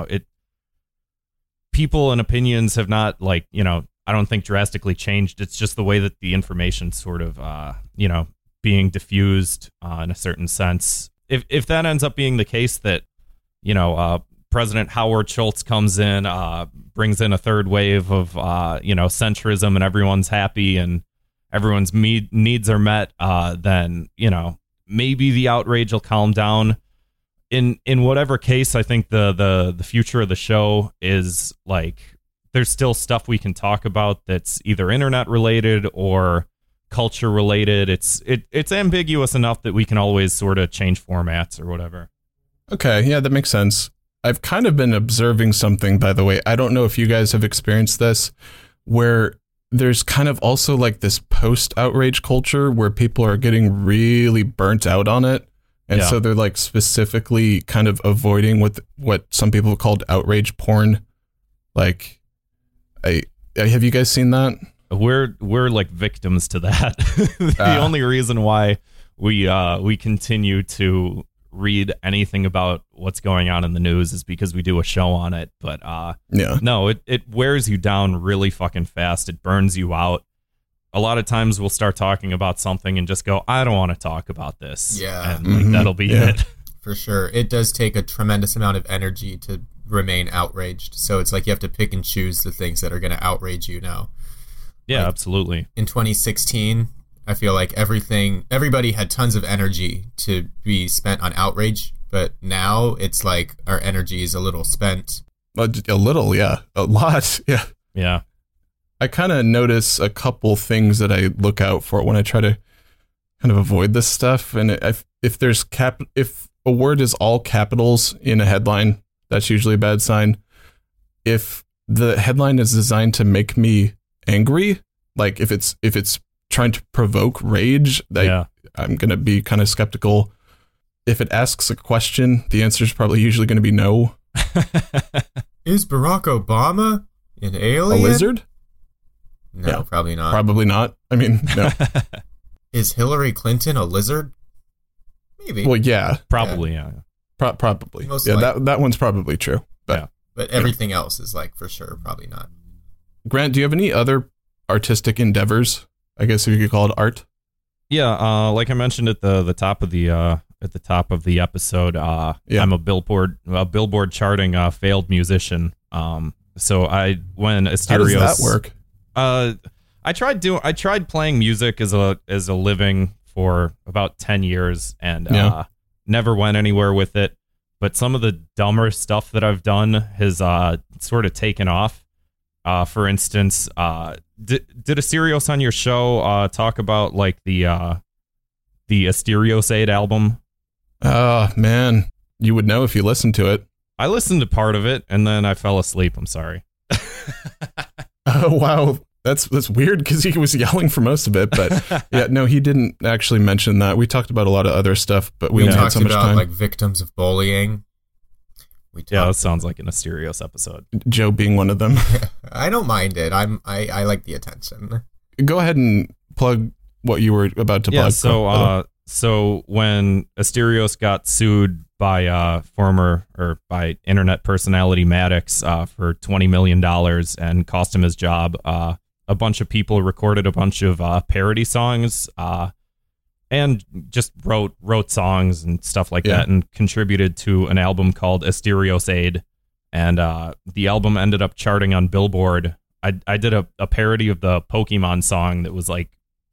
Speaker 3: people and opinions have not I don't think drastically changed. It's just the way that the information sort of, being diffused in a certain sense. If that ends up being the case that, President Howard Schultz comes in, brings in a third wave of, centrism and everyone's happy and everyone's needs are met, then, maybe the outrage will calm down. In whatever case, I think the future of the show is like there's still stuff we can talk about that's either internet related or culture related. It's ambiguous enough that we can always sort of change formats or whatever.
Speaker 2: Okay, yeah, that makes sense. I've kind of been observing something, by the way. I don't know if you guys have experienced this, where there's kind of also like this post-outrage culture where people are getting really burnt out on it. And
Speaker 3: Yeah.
Speaker 2: so they're like specifically kind of avoiding what some people have called outrage porn. Like, have you guys seen that?
Speaker 3: We're like victims to that. The only reason why we continue to read anything about what's going on in the news is because we do a show on it. But
Speaker 2: Yeah.
Speaker 3: no, it wears you down really fucking fast. It burns you out. A lot of times we'll start talking about something and just go, I don't want to talk about this.
Speaker 4: Yeah.
Speaker 3: And like, that'll be
Speaker 2: Yeah.
Speaker 3: it.
Speaker 4: For sure. It does take a tremendous amount of energy to remain outraged. So it's like you have to pick and choose the things that are going to outrage you now.
Speaker 3: Yeah,
Speaker 4: Like-
Speaker 3: absolutely.
Speaker 4: In 2016, I feel like everybody had tons of energy to be spent on outrage, but now it's like our energy is a little spent.
Speaker 2: A little, yeah. A lot, yeah.
Speaker 3: Yeah.
Speaker 2: I kind of notice a couple things that I look out for when I try to kind of avoid this stuff. And if a word is all capitals in a headline, that's usually a bad sign. If the headline is designed to make me angry, like if it's trying to provoke rage,
Speaker 3: Yeah.
Speaker 2: I'm going to be kind of skeptical. If it asks a question, the answer is probably usually going to be no.
Speaker 4: Is Barack Obama an
Speaker 2: A
Speaker 4: alien?
Speaker 2: lizard?
Speaker 4: No,
Speaker 2: Yeah.
Speaker 4: probably not.
Speaker 2: Probably not. I mean, no.
Speaker 4: Is Hillary Clinton a lizard? Maybe.
Speaker 2: Well, yeah,
Speaker 3: Probably, yeah.
Speaker 2: probably.
Speaker 4: Most
Speaker 2: Yeah,
Speaker 4: likely.
Speaker 2: that one's probably true. But
Speaker 3: Yeah.
Speaker 4: But everything else is like for sure probably not.
Speaker 2: Grant, do you have any other artistic endeavors? I guess if you could call it art.
Speaker 3: Yeah, like I mentioned at the top of the episode,
Speaker 2: Yeah.
Speaker 3: I'm a Billboard charting failed musician. So when Asterios,
Speaker 2: How does that work?
Speaker 3: I tried playing music as a living for about 10 years and
Speaker 2: Yeah.
Speaker 3: never went anywhere with it. But some of the dumber stuff that I've done has sort of taken off. For instance, did Asterios on your show talk about like the Asterios Aid album?
Speaker 2: Oh, man. You would know if you listened to it.
Speaker 3: I listened to part of it and then I fell asleep. I'm sorry.
Speaker 2: Oh, wow. That's weird because he was yelling for most of it. But yeah, no, he didn't actually mention that. We talked about a lot of other stuff, but we
Speaker 4: We
Speaker 2: only had
Speaker 4: talked
Speaker 2: so much
Speaker 4: about
Speaker 2: time.
Speaker 4: like victims of bullying. We
Speaker 3: Yeah, that
Speaker 4: talked,
Speaker 3: sounds like an Asterios episode.
Speaker 2: Joe being one of them.
Speaker 4: I don't mind it. I like the attention.
Speaker 2: Go ahead and plug what you were about to
Speaker 3: Yeah,
Speaker 2: plug.
Speaker 3: so when Asterios got sued by by internet personality Maddox for $20 million and cost him his job, a bunch of people recorded a bunch of parody songs and just wrote songs and stuff like
Speaker 2: Yeah.
Speaker 3: that and contributed to an album called Asterios Aid. And the album ended up charting on Billboard. I did a parody of the Pokemon song that was like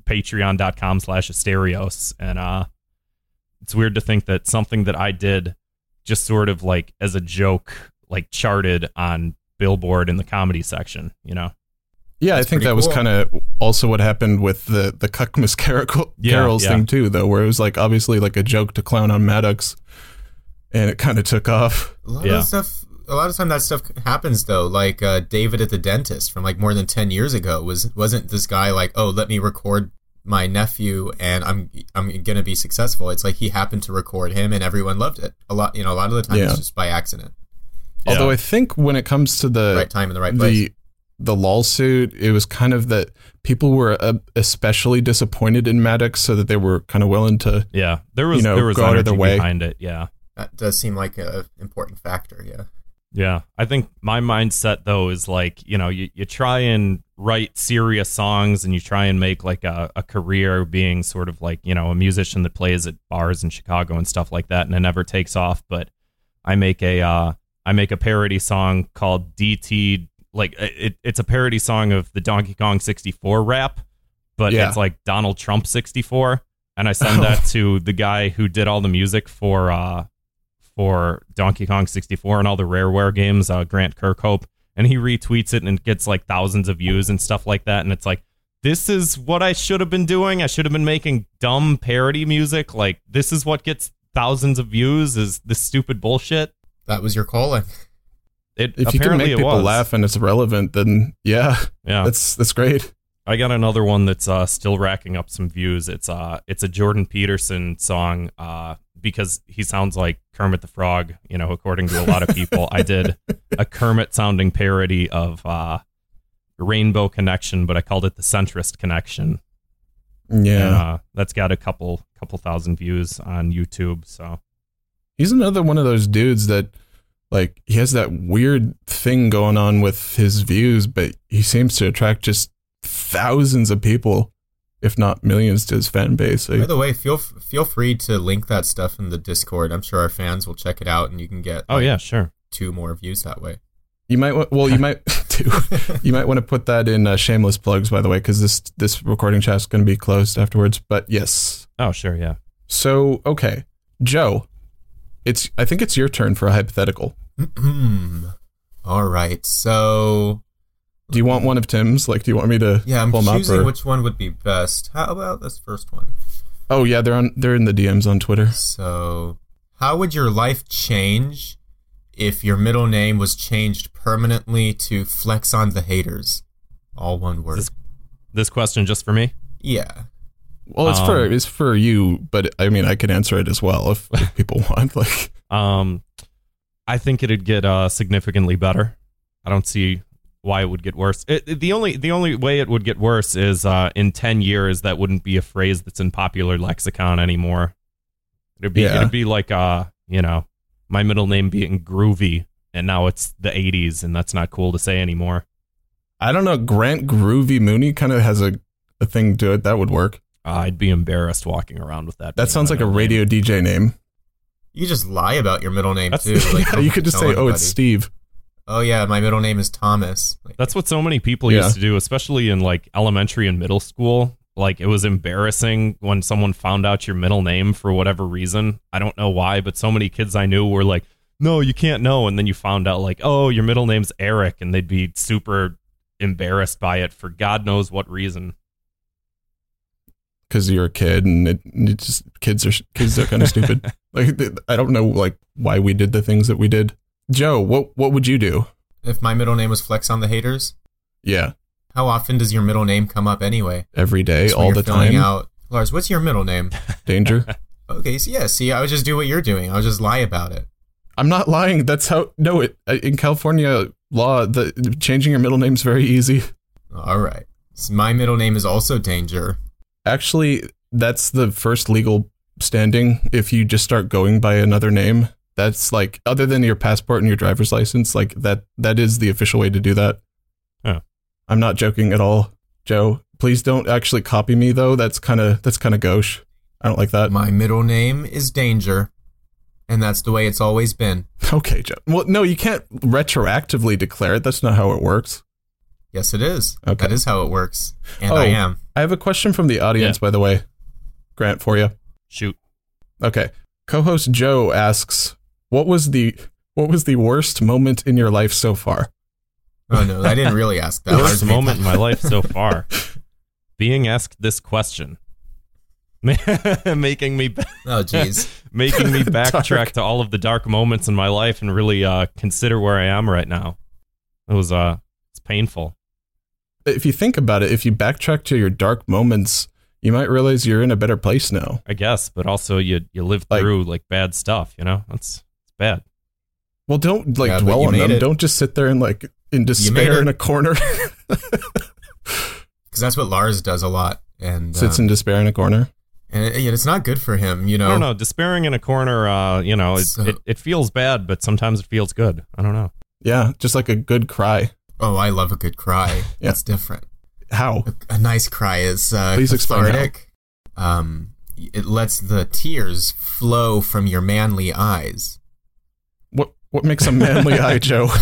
Speaker 3: patreon.com/Asterios. And it's weird to think that something that I did just sort of like as a joke, like charted on Billboard in the comedy section, you know?
Speaker 2: Yeah, I
Speaker 4: That's
Speaker 2: think
Speaker 4: pretty
Speaker 2: that was
Speaker 4: cool.
Speaker 2: kind of also what happened with the Cuckmas Carols
Speaker 3: Yeah.
Speaker 2: thing too, though, where it was like obviously like a joke to clown on Maddox, and it kind of took off.
Speaker 4: A lot
Speaker 3: Yeah.
Speaker 4: of stuff. A lot of time that stuff happens though. Like David at the dentist from like more than 10 years ago wasn't this guy like, oh, let me record my nephew and I'm gonna be successful. It's like he happened to record him and everyone loved it. A lot of the time
Speaker 2: Yeah.
Speaker 4: it's just by accident.
Speaker 2: Although
Speaker 3: Yeah.
Speaker 2: I think when it comes to the
Speaker 4: Right time in the right place.
Speaker 2: the lawsuit, it was kind of that people were especially disappointed in Maddox, so that they were kind of willing to.
Speaker 3: Yeah, there was
Speaker 2: go out of
Speaker 3: energy
Speaker 2: their way.
Speaker 3: behind it. Yeah.
Speaker 4: That does seem like a important factor, yeah.
Speaker 3: Yeah, I think my mindset though is like, you know, you try and write serious songs and you try and make like a career being sort of like, you know, a musician that plays at bars in Chicago and stuff like that, and it never takes off. But I make a parody song called DT, like it's a parody song of the Donkey Kong 64 rap, but
Speaker 2: Yeah.
Speaker 3: it's like Donald Trump 64, and I send that to the guy who did all the music for Donkey Kong 64 and all the Rareware games, Grant Kirkhope, and he retweets it and it gets like thousands of views and stuff like that. And it's like, this is what I should have been doing. I should have been making dumb parody music. Like, this is what gets thousands of views, is this stupid bullshit.
Speaker 4: That was your calling.
Speaker 2: If you can make people laugh and it's relevant, then yeah, that's great.
Speaker 3: I got another one that's still racking up some views. It's a Jordan Peterson song because he sounds like Kermit the Frog, according to a lot of people. I did a Kermit sounding parody of Rainbow Connection, but I called it the Centrist Connection.
Speaker 2: Yeah.
Speaker 3: And, that's got a couple thousand views on YouTube. So
Speaker 2: he's another one of those dudes that, like, he has that weird thing going on with his views, but he seems to attract just thousands of people, if not millions, to his fan base.
Speaker 4: By the way, feel free to link that stuff in the Discord. I'm sure our fans will check it out, and you can get
Speaker 3: sure
Speaker 4: 2 more views that way.
Speaker 2: You might you might want to put that in shameless plugs, by the way, because this recording chat is going to be closed afterwards. But yes.
Speaker 3: Oh, sure, yeah.
Speaker 2: So okay, Joe, I think it's your turn for a hypothetical.
Speaker 4: All right, so.
Speaker 2: Do you want one of Tim's? Like, do you want me to
Speaker 4: I'm
Speaker 2: pull them
Speaker 4: choosing
Speaker 2: up?
Speaker 4: which one would be best. How about this first one?
Speaker 2: Oh, yeah, they're in the DMs on Twitter.
Speaker 4: So, how would your life change if your middle name was changed permanently to Flex on the Haters? All one word.
Speaker 3: This question just for me?
Speaker 4: Yeah.
Speaker 2: Well, it's for you, but I mean, I can answer it as well if people want. Like,
Speaker 3: I think it'd get significantly better. I don't see why it would get worse. The only way it would get worse is in 10 years that wouldn't be a phrase that's in popular lexicon anymore. It'd be like my middle name being Groovy, and now it's the 80s, and that's not cool to say anymore.
Speaker 2: I don't know. Grant Groovy Mooney kind of has a thing to it that would work.
Speaker 3: I'd be embarrassed walking around with that.
Speaker 2: That sounds like a radio DJ name.
Speaker 4: You just lie about your middle name too. Like,
Speaker 2: you could just say, "Oh, it's Steve."
Speaker 4: Oh yeah, my middle name is Thomas. Like,
Speaker 3: that's what so many people used to do, especially in like elementary and middle school. Like, it was embarrassing when someone found out your middle name for whatever reason. I don't know why, but so many kids I knew were like, "No, you can't know." And then you found out like, "Oh, your middle name's Eric," and they'd be super embarrassed by it for God knows what reason.
Speaker 2: Because you're a kid, and it just kids are kind of stupid. Like, I don't know like why we did the things that we did. Joe, what would you do
Speaker 4: if my middle name was Flex on the Haters?
Speaker 2: Yeah.
Speaker 4: How often does your middle name come up anyway?
Speaker 2: Every day, all the time.
Speaker 4: Lars, what's your middle name?
Speaker 2: Danger.
Speaker 4: Okay, so yeah, see, I would just do what you're doing. I would just lie about it.
Speaker 2: I'm not lying. That's how. No, in California law, changing your middle name is very easy.
Speaker 4: All right. So my middle name is also Danger.
Speaker 2: Actually, that's the first legal standing. If you just start going by another name, that's like, other than your passport and your driver's license, like that is the official way to do that.
Speaker 3: Oh.
Speaker 2: I'm not joking at all, Joe. Please don't actually copy me though. That's kind of gauche. I don't like that.
Speaker 4: My middle name is Danger, and that's the way it's always been.
Speaker 2: Okay, Joe. Well, no, you can't retroactively declare it. That's not how it works.
Speaker 4: Yes, it is.
Speaker 2: Okay.
Speaker 4: That is how it works. And I am.
Speaker 2: I have a question from the audience, by the way, Grant, for you.
Speaker 3: Shoot.
Speaker 2: Okay. Co-host Joe asks, what was the worst moment in your life so far?
Speaker 4: Oh, no, I didn't really ask that.
Speaker 3: Worst moment in my life so far. Being asked this question. making me backtrack to all of the dark moments in my life and really consider where I am right now. It was it's painful.
Speaker 2: If you think about it, if you backtrack to your dark moments, you might realize you're in a better place now.
Speaker 3: I guess, but also you live through like bad stuff, it's bad.
Speaker 2: Well, don't dwell on them. Don't just sit there and in despair in a corner.
Speaker 4: Because that's what Lars does a lot, and
Speaker 2: sits in despair in a corner.
Speaker 4: And it's not good for him,
Speaker 3: I don't know. Despairing in a corner, it feels bad, but sometimes it feels good. I don't know.
Speaker 2: Yeah, just like a good cry.
Speaker 4: Oh, I love a good cry.
Speaker 2: Yeah.
Speaker 4: That's different.
Speaker 2: How?
Speaker 4: A nice cry is
Speaker 2: Please
Speaker 4: cathartic. It lets the tears flow from your manly eyes.
Speaker 2: What makes a manly eye, Joe?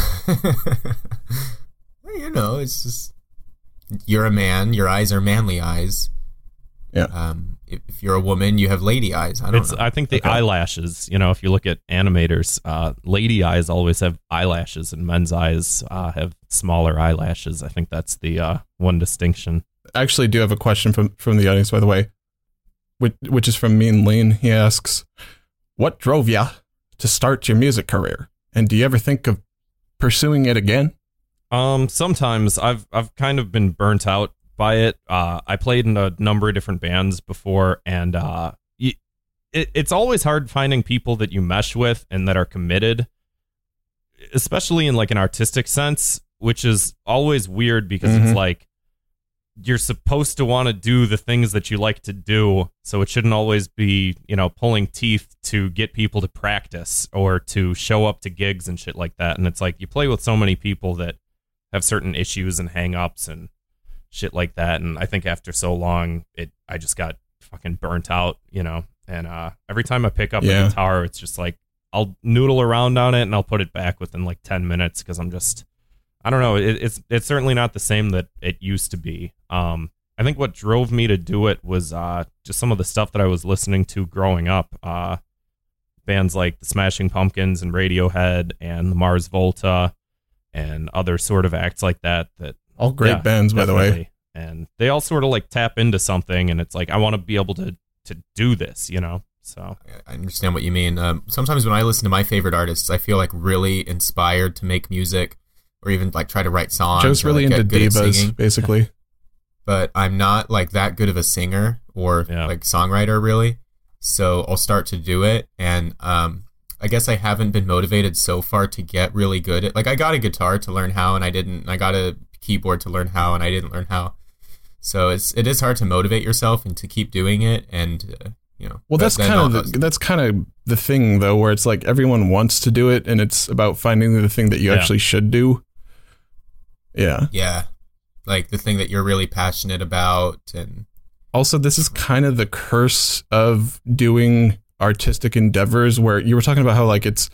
Speaker 4: It's just you're a man. Your eyes are manly eyes.
Speaker 2: Yeah.
Speaker 4: If you're a woman, you have lady eyes. I don't know.
Speaker 3: I think the eyelashes, if you look at animators, lady eyes always have eyelashes and men's eyes have smaller eyelashes. I think that's the one distinction.
Speaker 2: I actually do have a question from the audience, by the way, which is from Mean Lean. He asks, what drove ya to start your music career? And do you ever think of pursuing it again?
Speaker 3: Sometimes I've kind of been burnt out by it. I played in a number of different bands before, and it's always hard finding people that you mesh with and that are committed, especially in like an artistic sense, which is always weird because it's like you're supposed to want to do the things that you like to do, so it shouldn't always be, you know, pulling teeth to get people to practice or to show up to gigs and shit like that. And it's like you play with so many people that have certain issues and hang-ups and shit like that, and I think after so long I just got fucking burnt out, you know. And every time I pick up a guitar, it's just like I'll noodle around on it and I'll put it back within like 10 minutes because I'm just, I don't know, it's certainly not the same that it used to be. I think what drove me to do it was just some of the stuff that I was listening to growing up. Bands like the Smashing Pumpkins and Radiohead and the Mars Volta and other sort of acts like that.
Speaker 2: All great bands, by the way.
Speaker 3: And they all sort of like tap into something, and it's like, I want to be able to do this, you know? So
Speaker 4: I understand what you mean. Sometimes when I listen to my favorite artists, I feel like really inspired to make music or even like try to write songs.
Speaker 2: Joe's really
Speaker 4: like
Speaker 2: into divas, basically.
Speaker 4: But I'm not like that good of a singer or like songwriter, really. So I'll start to do it, and I guess I haven't been motivated so far to get really good at, like, I got a guitar to learn how, and I didn't. I got a keyboard to learn how, and I didn't learn how. So it is hard to motivate yourself and to keep doing it, and you know.
Speaker 2: Well, that's kind of the thing, though, where it's like everyone wants to do it, and it's about finding the thing that you actually should do. Yeah.
Speaker 4: Yeah, like the thing that you're really passionate about, and
Speaker 2: also this is kind of the curse of doing artistic endeavors, where you were talking about how like it's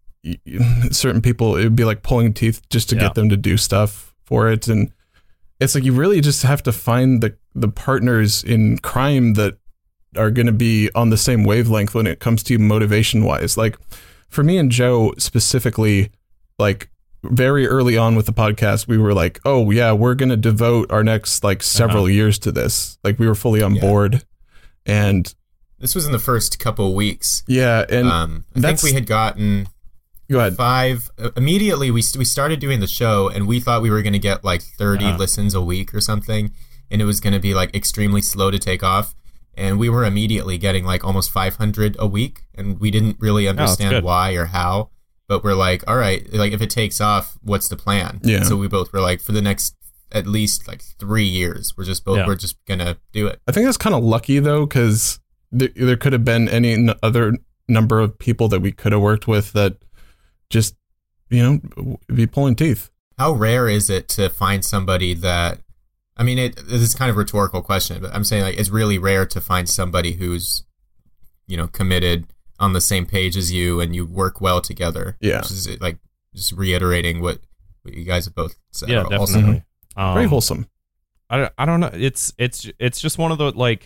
Speaker 2: certain people, it would be like pulling teeth just to get them to do stuff for it, and it's like you really just have to find the partners in crime that are going to be on the same wavelength when it comes to motivation wise. Like for me and Joe specifically, like very early on with the podcast, we were like, oh yeah, we're going to devote our next like several years to this. Like we were fully on board, and
Speaker 4: this was in the first couple of weeks.
Speaker 2: Yeah, and
Speaker 4: I think we had gotten
Speaker 2: Go ahead.
Speaker 4: 5 immediately. We started doing the show, and we thought we were going to get like 30 listens a week or something, and it was going to be like extremely slow to take off. And we were immediately getting like almost 500 a week, and we didn't really understand why or how. But we're like, all right, like if it takes off, what's the plan?
Speaker 2: Yeah.
Speaker 4: So we both were like, for the next at least like 3 years, we're just we're just gonna do it.
Speaker 2: I think that's kind of lucky though, because there could have been any other number of people that we could have worked with that just, you know, be pulling teeth.
Speaker 4: How rare is it to find somebody that, I mean, this is kind of a rhetorical question, but I'm saying like it's really rare to find somebody who's, you know, committed, on the same page as you, and you work well together.
Speaker 2: Yeah.
Speaker 4: Which is like just reiterating what you guys have both said.
Speaker 3: Yeah, definitely.
Speaker 2: Very wholesome.
Speaker 3: I don't know. It's just one of the, like,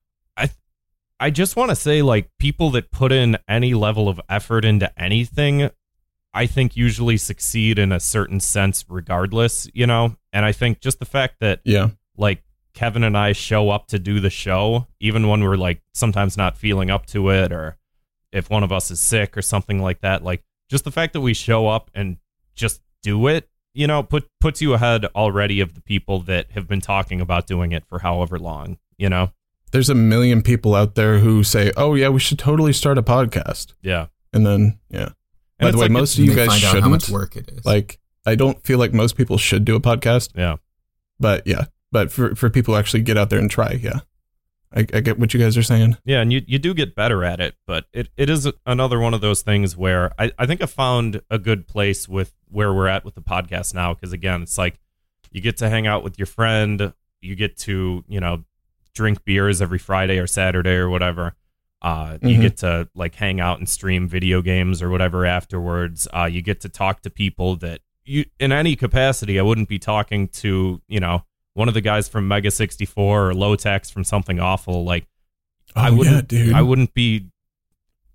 Speaker 3: I just want to say, like, people that put in any level of effort into anything, I think usually succeed in a certain sense regardless, you know? And I think just the fact that, like, Kevin and I show up to do the show, even when we're, like, sometimes not feeling up to it, or if one of us is sick or something like that, like, just the fact that we show up and just do it, you know, puts you ahead already of the people that have been talking about doing it for however long, you know?
Speaker 2: There's a million people out there who say, oh, yeah, we should totally start a podcast.
Speaker 3: Yeah.
Speaker 2: And then, By the way,
Speaker 3: like
Speaker 2: most of you guys shouldn't.
Speaker 4: How much work it is.
Speaker 2: Like, I don't feel like most people should do a podcast.
Speaker 3: Yeah.
Speaker 2: But for people who actually get out there and try, I get what you guys are saying.
Speaker 3: Yeah, and you do get better at it, but it is another one of those things where I think I found a good place with where we're at with the podcast now, because, again, it's like you get to hang out with your friend, you get to, you know, drink beers every Friday or Saturday or whatever. You get to, like, hang out and stream video games or whatever afterwards. You get to talk to people that you, in any capacity, I wouldn't be talking to, you know, one of the guys from Mega 64 or Low-Tax from Something Awful. Like, I wouldn't be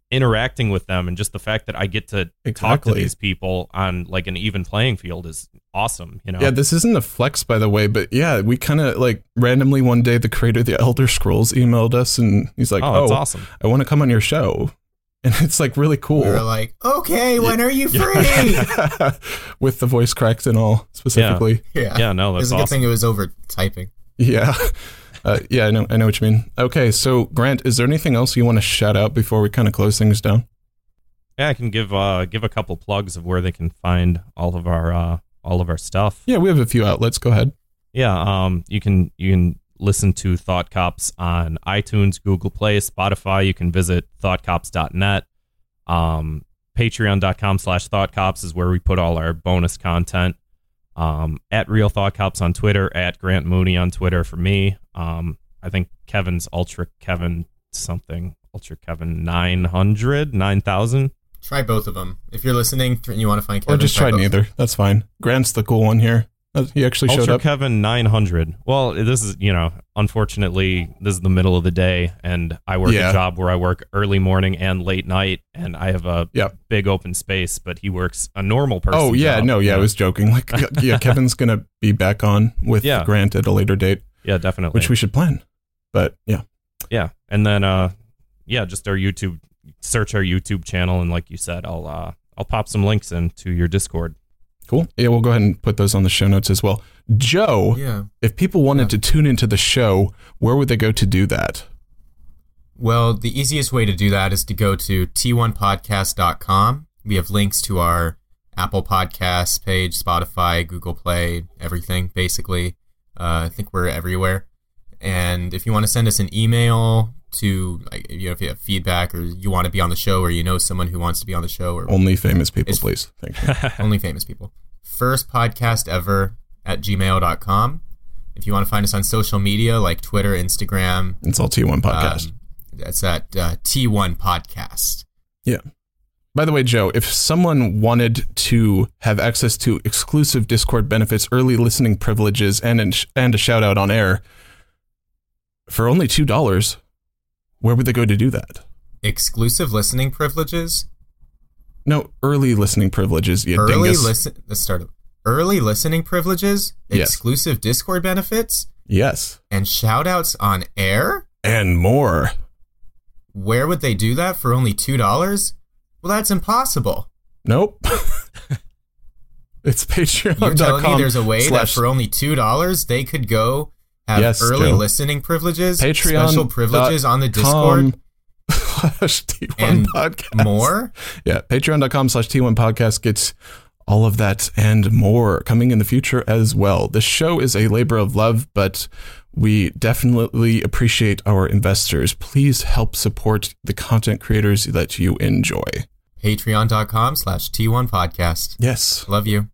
Speaker 3: interacting with them, and just the fact that I get to talk to these people on, like, an even playing field is awesome, you know?
Speaker 2: Yeah, this isn't a flex, by the way, but yeah, we kind of like randomly one day the creator of the Elder Scrolls emailed us and he's like,
Speaker 3: that's awesome.
Speaker 2: I want to come on your show. And it's like really cool.
Speaker 4: We were like, okay, when are you free?
Speaker 2: With the voice cracks and all, specifically.
Speaker 3: Yeah, no, that's
Speaker 4: It's a
Speaker 3: awesome.
Speaker 4: good thing it was over typing.
Speaker 2: Yeah. Yeah, I know what you mean. Okay, so Grant, is there anything else you want to shout out before we kind of close things down?
Speaker 3: Yeah, I can give a couple plugs of where they can find all of our stuff.
Speaker 2: Yeah, we have a few outlets. Go ahead.
Speaker 3: Yeah, you can listen to Thought Cops on iTunes, Google Play, Spotify. You can visit thoughtcops.net. Patreon.com/thoughtcops is where we put all our bonus content. At Real Thought Cops on Twitter, at Grant Mooney on Twitter for me. I think Kevin's Ultra Kevin 9000.
Speaker 4: Try both of them. If you're listening and you want to find Kevin,
Speaker 2: Or just try
Speaker 4: both.
Speaker 2: neither. That's fine. Grant's the cool one here. He actually showed
Speaker 3: Ultra
Speaker 2: up.
Speaker 3: Kevin 900. Well, this is, unfortunately, this is the middle of the day, and I work a job where I work early morning and late night, and I have a big open space, but he works a normal person.
Speaker 2: Oh, yeah.
Speaker 3: job,
Speaker 2: No, yeah, I was joking. Like, yeah, Kevin's going to be back on with Grant at a later date.
Speaker 3: Yeah, definitely.
Speaker 2: Which we should plan. But, yeah.
Speaker 3: Yeah. And then, just our YouTube, search our YouTube channel, and like you said, I'll pop some links into your Discord.
Speaker 2: Cool. Yeah, we'll go ahead and put those on the show notes as well. Joe, if people wanted to tune into the show, where would they go to do that?
Speaker 4: Well, the easiest way to do that is to go to t1podcast.com. We have links to our Apple Podcasts page, Spotify, Google Play, everything, basically. I think we're everywhere. And if you want to send us an email to, if you have feedback or you want to be on the show or you know someone who wants to be on the show. Or
Speaker 2: Only famous people, please. Thank you.
Speaker 4: Only famous people. firstpodcastever@gmail.com. If you want to find us on social media like Twitter, Instagram.
Speaker 2: It's all T1 Podcast.
Speaker 4: That's at T1 Podcast.
Speaker 2: Yeah. By the way, Joe, if someone wanted to have access to exclusive Discord benefits, early listening privileges, and a shout out on air for only $2, where would they go to do that?
Speaker 4: Exclusive listening privileges?
Speaker 2: No, early listening privileges. You
Speaker 4: Let's start it. Early listening privileges?
Speaker 2: Yes.
Speaker 4: Exclusive Discord benefits?
Speaker 2: Yes.
Speaker 4: And shout outs on air?
Speaker 2: And more.
Speaker 4: Where would they do that for only $2? Well, that's impossible.
Speaker 2: Nope. It's Patreon.com.
Speaker 4: You're telling me there's a way that for only $2 they could go have early listening privileges, special privileges on the Discord,
Speaker 2: T1
Speaker 4: and
Speaker 2: podcast.
Speaker 4: More?
Speaker 2: Yeah, patreon.com/T1 podcast gets all of that and more coming in the future as well. The show is a labor of love, but we definitely appreciate our investors. Please help support the content creators that you enjoy.
Speaker 4: Patreon.com/T1 podcast.
Speaker 2: Yes.
Speaker 4: Love you.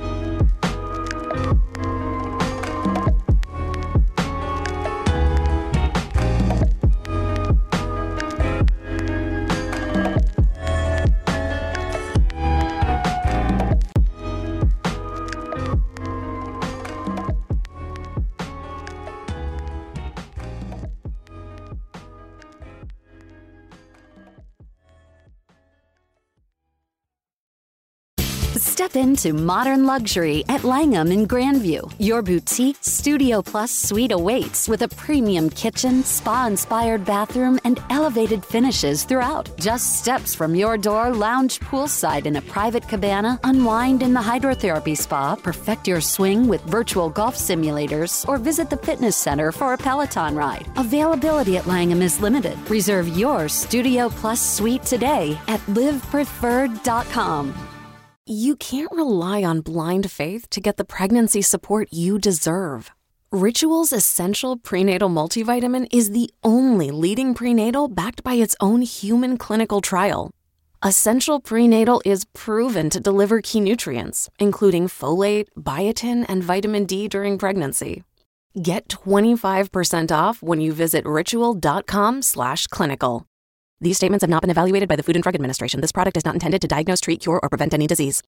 Speaker 1: Step into modern luxury at Langham in Grandview. Your boutique Studio Plus suite awaits with a premium kitchen, spa-inspired bathroom, and elevated finishes throughout. Just steps from your door, lounge poolside in a private cabana, unwind in the hydrotherapy spa, perfect your swing with virtual golf simulators, or visit the fitness center for a Peloton ride. Availability at Langham is limited. Reserve your Studio Plus suite today at livepreferred.com.
Speaker 6: You can't rely on blind faith to get the pregnancy support you deserve. Ritual's Essential Prenatal Multivitamin is the only leading prenatal backed by its own human clinical trial. Essential Prenatal is proven to deliver key nutrients, including folate, biotin, and vitamin D during pregnancy. Get 25% off when you visit ritual.com/clinical. These statements have not been evaluated by the Food and Drug Administration. This product is not intended to diagnose, treat, cure, or prevent any disease.